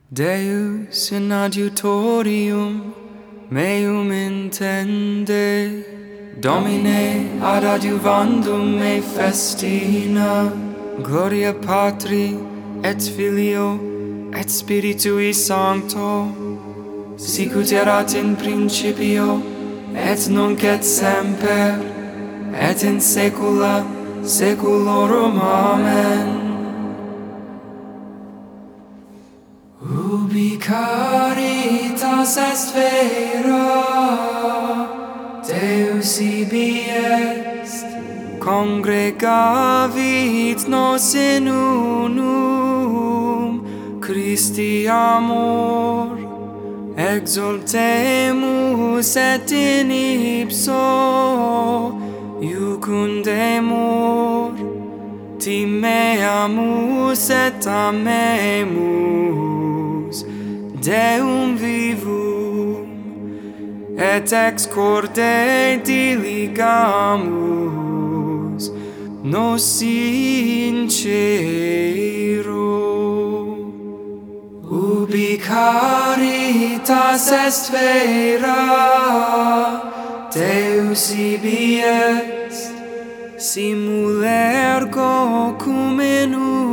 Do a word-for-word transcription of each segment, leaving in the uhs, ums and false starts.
Deus in adiutorium meum intende, Domine ad adiuvandum me festina, gloria Patri et Filio et Spiritui Sancto, sicut erat in principio et nunc et semper et in saecula saeculorum. Amen. Ubi caritas est vera, Deus ibi est, congregavit nos in unum Christi amor, exultemus et in ipso iucundemur, timeamus et amemus Deum vivum, et ex corde diligamus nos in caelo. Ubi caritas est vera, Deus ibi est, simul ergo cum in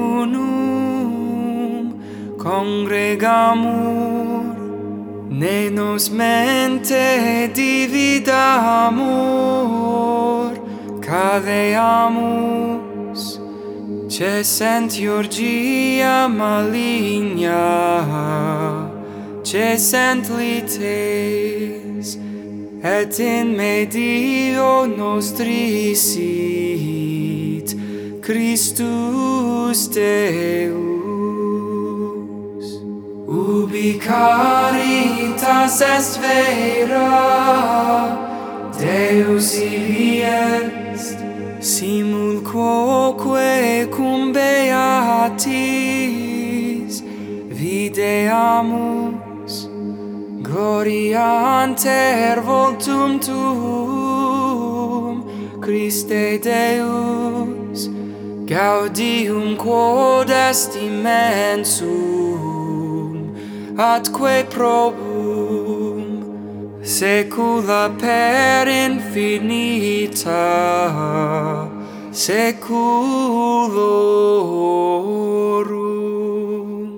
unum congregamur, ne nos mente dividamur, caveamus, cessent iurgia maligna, cessent lites, et in medio nostri sit Christus Deus. Ubi caritas est vera, Deus ibi est, simul quoque cum beatis videamus, glorianter voltum tuum, Christe Deus, gaudium quod est immensum, atque probum, saecula per infinita saeculorum.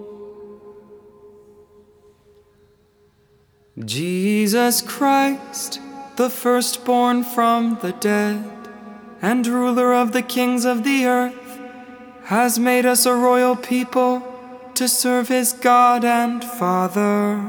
Jesus Christ, the firstborn from the dead, and ruler of the kings of the earth, has made us a royal people to serve his God and Father.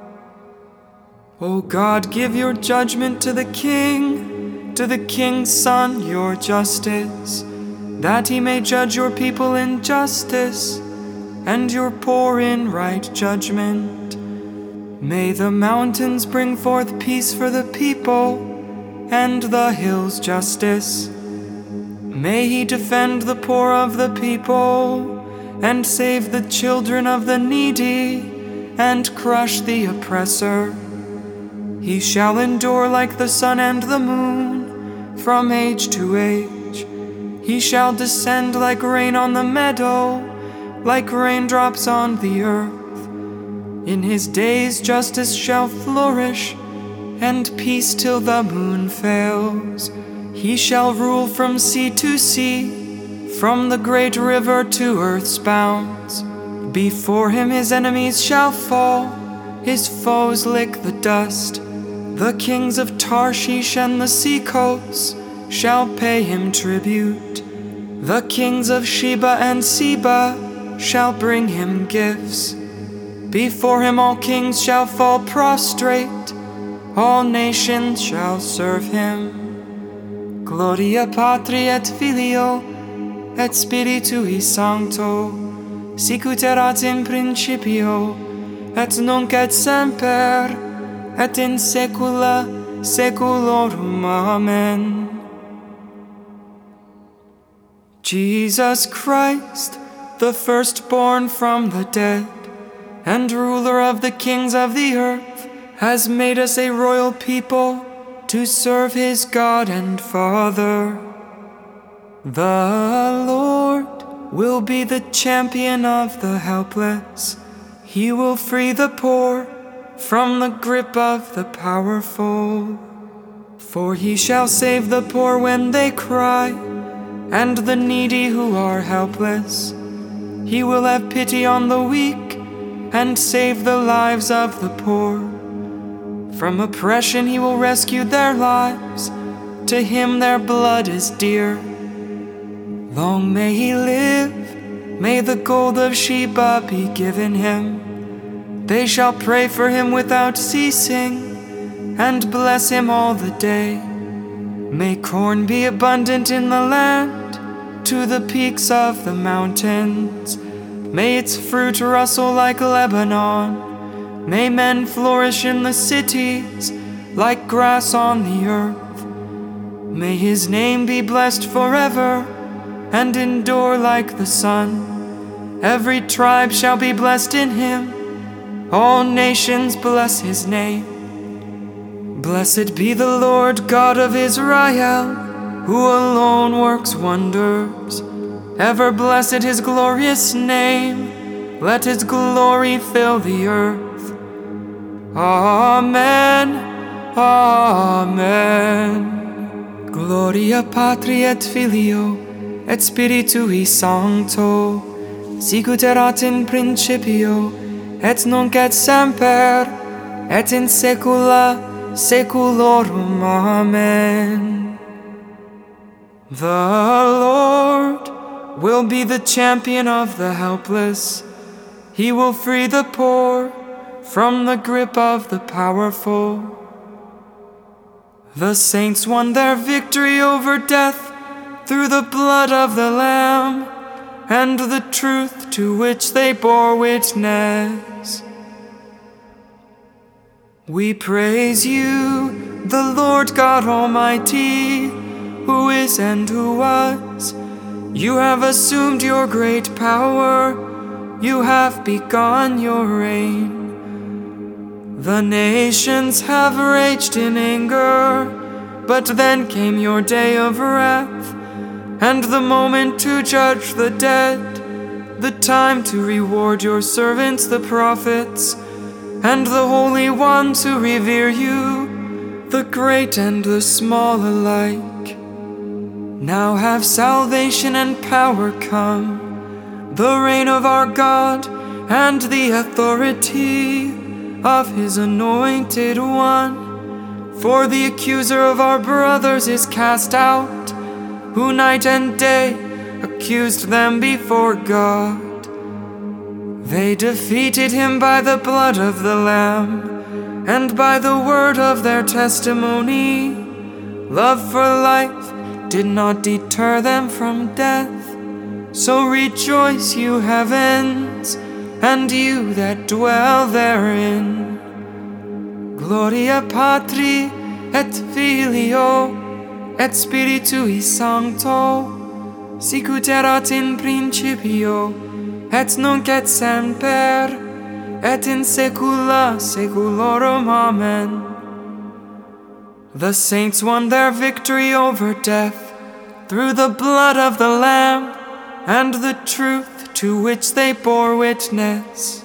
O God, give your judgment to the king, to the king's son your justice, that he may judge your people in justice, and your poor in right judgment. May the mountains bring forth peace for the people, and the hills justice. May he defend the poor of the people, and save the children of the needy, and crush the oppressor. He shall endure like the sun and the moon, from age to age. He shall descend like rain on the meadow, like raindrops on the earth. In his days justice shall flourish, and peace till the moon fails. He shall rule from sea to sea, from the great river to earth's bounds. Before him his enemies shall fall, his foes lick the dust. The kings of Tarshish and the seacoasts shall pay him tribute. The kings of Sheba and Seba shall bring him gifts. Before him all kings shall fall prostrate, all nations shall serve him. Gloria Patri et Filio et Spiritui Sancto, sicut erat in principio, et nunc et semper, et in saecula saeculorum. Amen. Jesus Christ, the firstborn from the dead, and ruler of the kings of the earth, has made us a royal people to serve his God and Father. The Lord will be the champion of the helpless. He will free the poor from the grip of the powerful. For he shall save the poor when they cry, and the needy who are helpless. He will have pity on the weak and save the lives of the poor. From oppression he will rescue their lives. To him their blood is dear. Long may he live, may the gold of Sheba be given him. They shall pray for him without ceasing, and bless him all the day. May corn be abundant in the land, to the peaks of the mountains. May its fruit rustle like Lebanon. May men flourish in the cities, like grass on the earth. May his name be blessed forever, and endure like the sun. Every tribe shall be blessed in him. All nations bless his name. Blessed be the Lord God of Israel, who alone works wonders. Ever blessed his glorious name. Let his glory fill the earth. Amen. Amen. Gloria Patri et Filio et Spiritui Sancto, sicut erat in principio, et nunc et semper, et in saecula saeculorum. Amen. The Lord will be the champion of the helpless. He will free the poor from the grip of the powerful. The saints won their victory over death through the blood of the Lamb and the truth to which they bore witness. We praise you, the Lord God Almighty, who is and who was. You have assumed your great power. You have begun your reign. The nations have raged in anger, but then came your day of wrath, and the moment to judge the dead, the time to reward your servants the prophets, and the holy ones who revere you, the great and the small alike. Now have salvation and power come, the reign of our God and the authority of his anointed one. For the accuser of our brothers is cast out, who night and day accused them before God. They defeated him by the blood of the Lamb and by the word of their testimony. Love for life did not deter them from death. So rejoice, you heavens, and you that dwell therein. Gloria Patri et Filio et Spiritui Sancto, sicut erat in principio, et nunc et semper, et in saecula saeculorum. Amen. The saints won their victory over death through the blood of the Lamb and the truth to which they bore witness.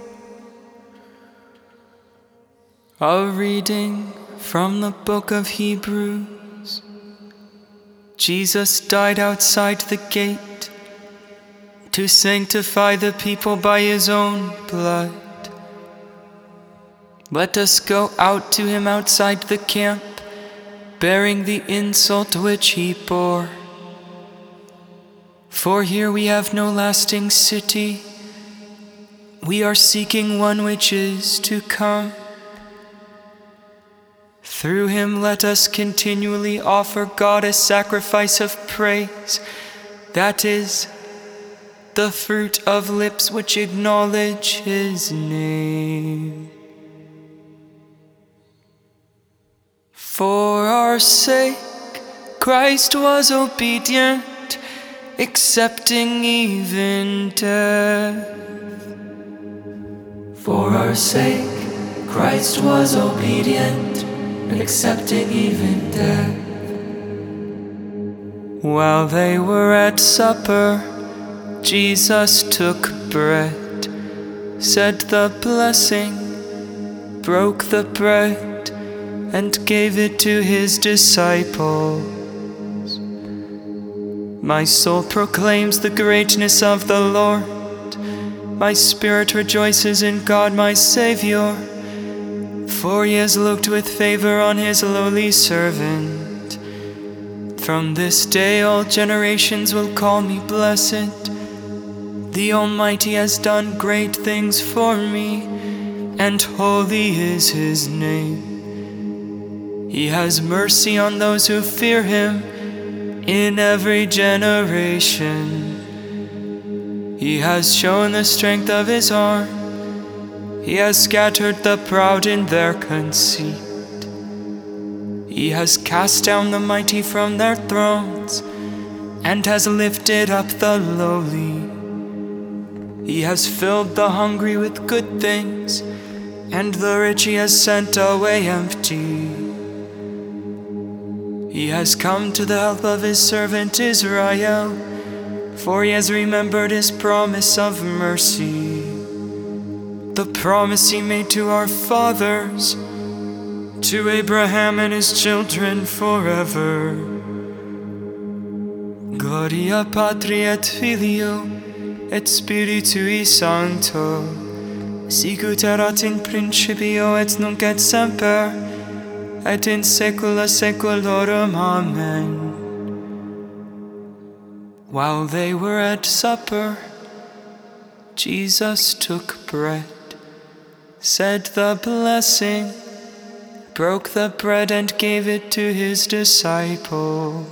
A reading from the book of Hebrews. Jesus died outside the gate to sanctify the people by his own blood. Let us go out to him outside the camp, bearing the insult which he bore. For here we have no lasting city. We are seeking one which is to come. Through him let us continually offer God a sacrifice of praise, that is, the fruit of lips which acknowledge his name. For our sake, Christ was obedient, accepting even death. For our sake, Christ was obedient, and accepting even death. While they were at supper, Jesus took bread, said the blessing, broke the bread, and gave it to his disciples. My soul proclaims the greatness of the Lord. My spirit rejoices in God my Savior, for he has looked with favor on his lowly servant. From this day all generations will call me blessed. The Almighty has done great things for me, and holy is his name. He has mercy on those who fear him in every generation. He has shown the strength of his arm. He has scattered the proud in their conceit. He has cast down the mighty from their thrones, and has lifted up the lowly. He has filled the hungry with good things, and the rich he has sent away empty. He has come to the help of his servant Israel, for he has remembered his promise of mercy, the promise he made to our fathers, to Abraham and his children forever. Gloria Patri et Filio et Spiritui Sancto, sicut erat in principio et nunc et semper, et in saecula saeculorum. Amen. While they were at supper, Jesus took bread, said the blessing, broke the bread and gave it to his disciples.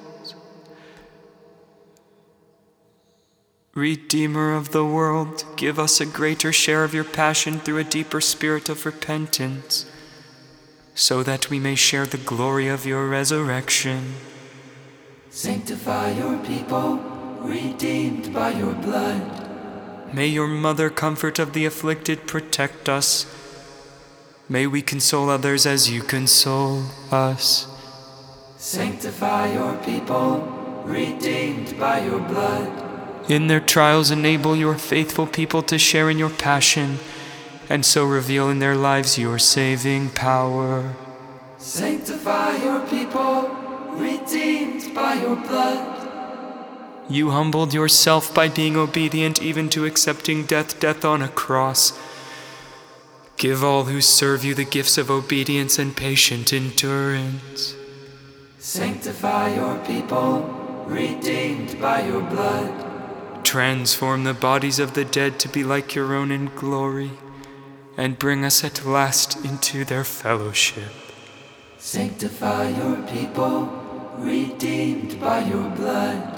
Redeemer of the world, give us a greater share of your passion through a deeper spirit of repentance, so that we may share the glory of your resurrection. Sanctify your people, redeemed by your blood. May your mother, comfort of the afflicted, protect us. May we console others as you console us. Sanctify your people, redeemed by your blood. In their trials, enable your faithful people to share in your passion, and so reveal in their lives your saving power. Sanctify your people, redeemed by your blood. You humbled yourself by being obedient even to accepting death, death on a cross. Give all who serve you the gifts of obedience and patient endurance. Sanctify your people, redeemed by your blood. Transform the bodies of the dead to be like your own in glory, and bring us at last into their fellowship. Sanctify your people, redeemed by your blood.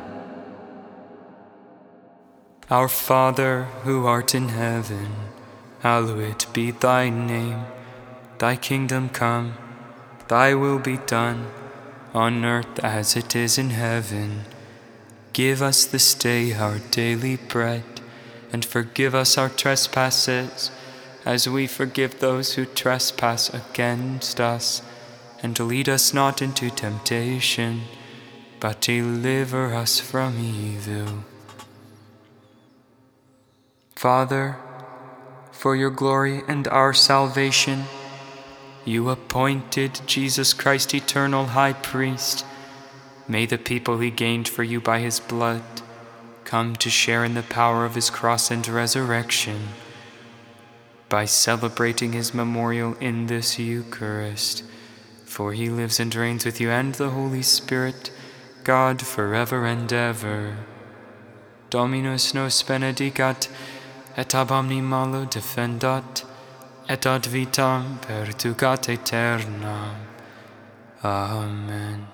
Our Father, who art in heaven, hallowed be thy name. Thy kingdom come, thy will be done, on earth as it is in heaven. Give us this day our daily bread, and forgive us our trespasses, as we forgive those who trespass against us. And lead us not into temptation, but deliver us from evil. Father, for your glory and our salvation, you appointed Jesus Christ, eternal high priest. May the people he gained for you by his blood come to share in the power of his cross and resurrection by celebrating his memorial in this Eucharist. For he lives and reigns with you and the Holy Spirit, God, forever and ever. Dominus nos benedicat, et ab omni malo defendat, et ad vitam perducat aeternam. Amen.